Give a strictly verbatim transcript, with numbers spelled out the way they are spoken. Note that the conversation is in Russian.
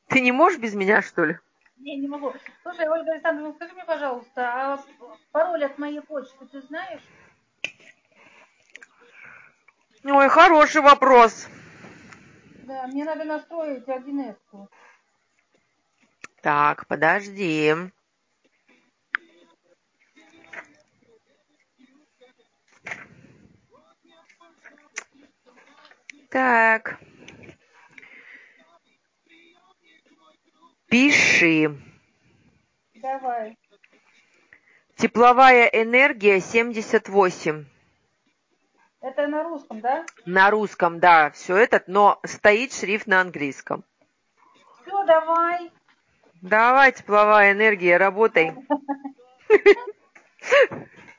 Ты не можешь без меня, что ли? Не, не могу. Слушай, Ольга Александровна, скажи мне, пожалуйста, а пароль от моей почты ты знаешь? Ой, хороший вопрос. Да, мне надо настроить один эс-ку. Так, подожди. Так. Пиши. Давай. Тепловая энергия семьдесят восемь. Это на русском, да? На русском, да, все это, но стоит шрифт на английском. Все, давай. Давай, тепловая энергия, работай.